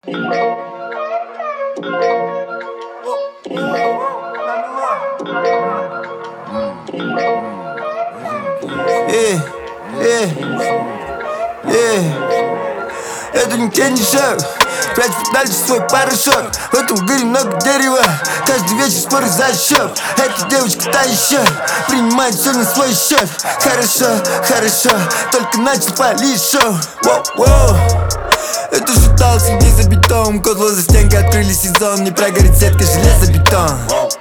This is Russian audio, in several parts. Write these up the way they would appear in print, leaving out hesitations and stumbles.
Это не тень, ни шаг. Прячь подальше свой порошок. В этом гыре много дерева. Каждый вечер споры за счет. Эта девочка та еще. Принимает все на свой счет. Хорошо, хорошо. Только начал палить шоу. Воу-воу. Это шутал среди за бетон. Козла за стенкой открыли сезон. Не прогорит сетка, железобетон.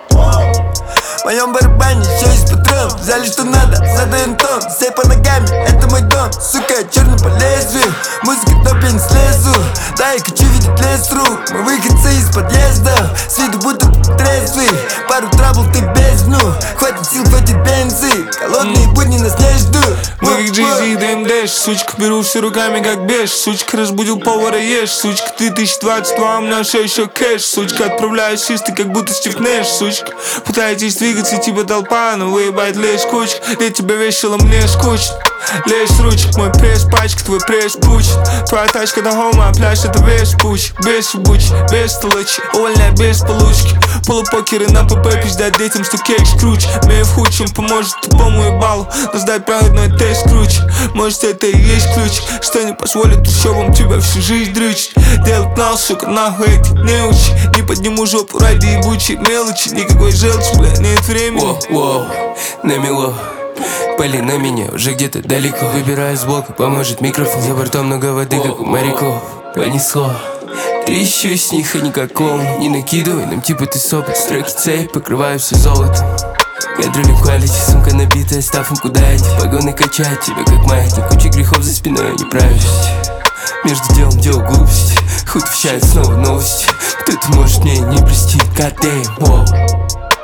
В моем барабане еще есть патрон. Взяли что надо, задаем тон. Сей по ногами, это мой дом. Сука, черный по лезвию. Музыка топ, я не слезу. Да, я хочу видеть лес рук. Мы выходцы из подъезда. С виду будто трезвый. Пару трабл ты бездну. Хватит сил, хватит бензы. Холодные будни нас не ждут. Мы как Джей-Зи и ДМД. Сучка, беру все руками как беш. Сучка, разбудил повара, ешь. Сучка, 2022, а у меня все еще кэш. Сучка, отправляю чистый, как будто Стив Нэш. Сучка, пытаетесь двигаться типа толпа, но выебать лишь кучка. Для тебя весело, мне скучно. Лезь ручек, мой пресс пачка, твой пресс пучит. Твоя тачка до хома, а пляж это без пуч. Без убучи, без толочи, увольняй без получки. Полупокеры на ПП, пиздят детям, что кейк круче. Меев худшим поможет тупому ебалу, но сдай праведной тест круче. Может это и есть ключ, что не позволит трущобам тебя всю жизнь дрючить. Делать нал, сука, нахуй эти не учи. Не подниму жопу ради ебучей мелочи. Никакой желчи, бля, нет времени. Воу, намело. Пали на меня, уже где-то далеко. Выбираю сбоку, поможет микрофон. За бортом много воды, как у моряков. Понесло. Трещу с них и никаком. Не накидывай нам, типа ты сопот. Строки цепь, покрываю все золотом. Кадроли quality, сумка набитая стафом. Куда эти погоны качать тебя, как маятник. Куча грехов за спиной, неправильность. Между делом делал глупости. Худ вещает снова новости. Кто-то может мне не простить. God damn, wow.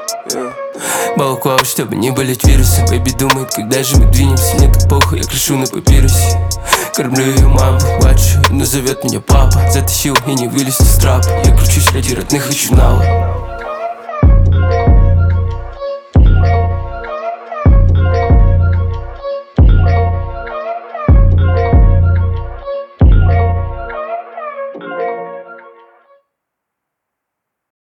Балаклава, чтобы не болеть вирусом. Бэби думает, когда же мы двинемся. Мне так похуй, я крышу на папирусе. Кормлю ее маму, младшую, но зовет меня папа. Затащил и не вылез из трапа. Я кручусь ради родных и чунала.